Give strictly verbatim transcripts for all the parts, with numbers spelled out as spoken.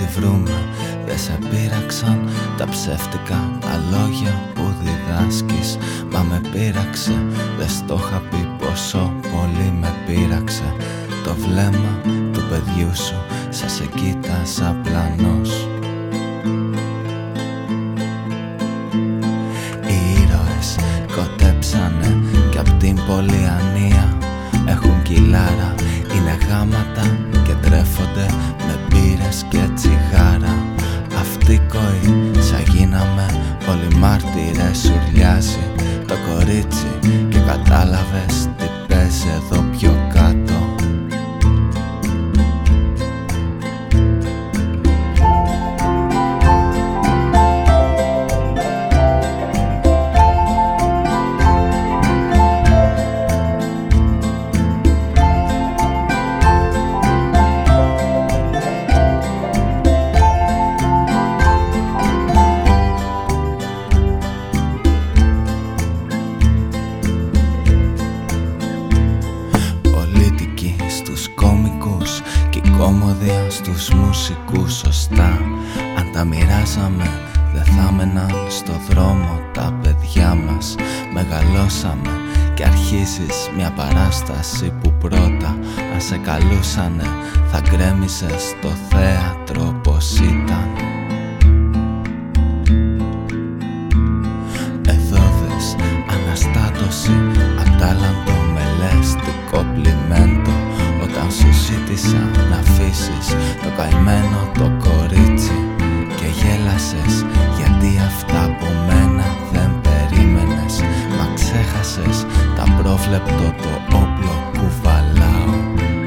βρούμε. Δεν σε πείραξαν τα ψεύτικα τα λόγια που διδάσκεις. Μα με πείραξε, δεν στο είχα πει πόσο πολύ με πείραξε. Το βλέμμα του παιδιού σου σαν σε κοίταζα πλανός. Οι ήρωες κοτέψανε κι απ' την πολυανία. Έχουν κιλάρα, είναι γάματα και τρέφονται με μπύρες και τσιγάρα. Αυτή κοή σαν γίναμε όλοι μάρτυρες, σουρλιάζει το κορίτσι και κατάλαβες τι παίζει εδώ πιο κάτω. Στους μουσικούς σωστά. Αν τα μοιράζαμε δεν θα μέναν στο δρόμο τα παιδιά μας. Μεγαλώσαμε και αρχίζεις μια παράσταση που πρώτα αν σε καλούσανε θα γκρέμιζες στο θέατρο πως ήταν. Εδώ δες αναστάτωση, ατάλαντο, μελέστικο πλημέντο. Όταν σου ζήτησα να αφήσεις το καημένο το κορίτσι και γέλασες γιατί αυτά από μένα δεν περίμενες. Μα ξέχασες τα πρόβλεπτο το όπλο κουβαλάω.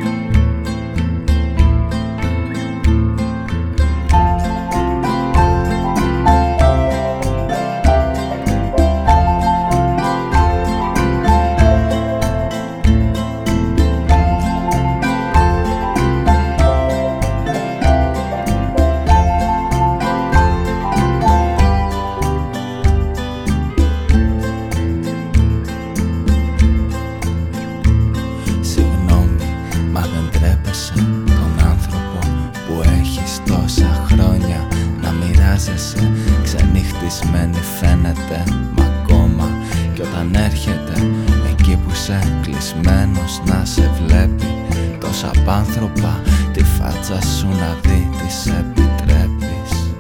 Ξενυχτισμένη φαίνεται μ' ακόμα. Κι όταν έρχεται εκεί που σε κλεισμένος να σε βλέπει, τόσα απάνθρωπα τη φάτσα σου να δει της επιτρέπεις.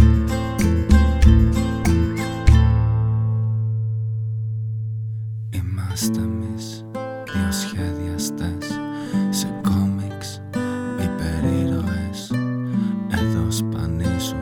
Είμαστε εμείς δύο σχεδιαστές σε κόμιξ υπερήρωες. Εδώ σπανίζουν